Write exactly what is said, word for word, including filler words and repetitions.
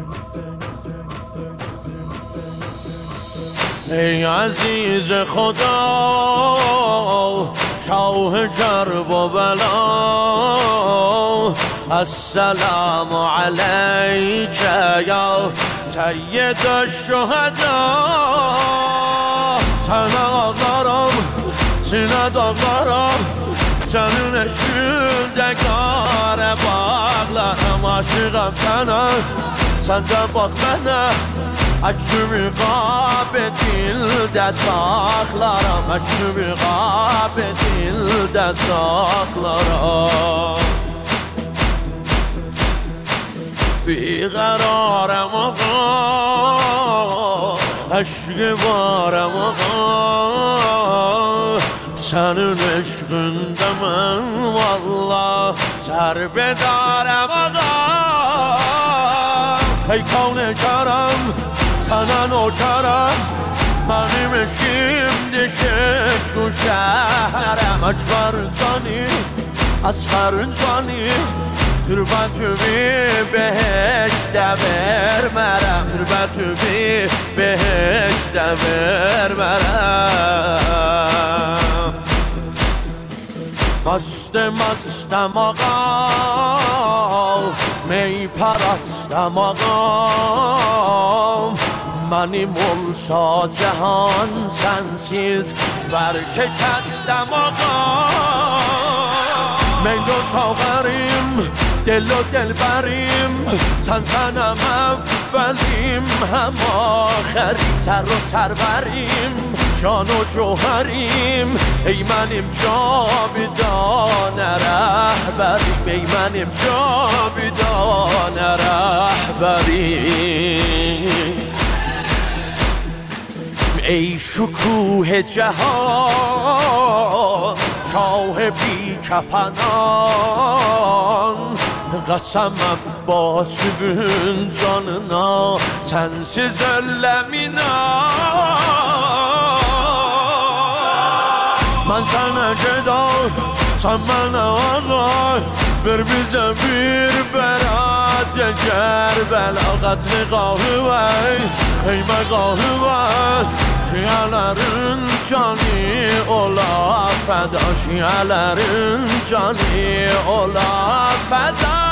ای عزیز خدا شاه جرب و بلا السلام علیک یا سید الشهدا سن آقارم سینه داغارم senin eşkünde kare bağlarım aşığım sana senden bak bana açımı qabe dilde saklarım açımı qabe dilde saklarım bir kararım ağa aşkı varım ağa senin eşkinde ben vallah serbedarım ağa ey kavne karım sana nokarım benim şimdi şeşku şehrim açvarın cani asgarın cani hürmetümü beheşte vermerem hürmetümü beheşte vermerem مست مستم آقا می پرستم آقا منی ملسا جهان sensiz برشکستم آقا میل و ساغریم دل و دلبریم سن سنم اولیم هم آخری سر و سروریم جان و جوهریم ای منیم جاودان رهبریم ای منیم جاودان رهبریم ای شکوه جهان شاه بی کفنان قسمم با sübün canına sensiz öllemina من sana geda sen bana ağlar ver bize bir berat Kerbela qatli qahı var kıyma qahı var şiyələrin canı ola fəda şiyələrin canı ola fəda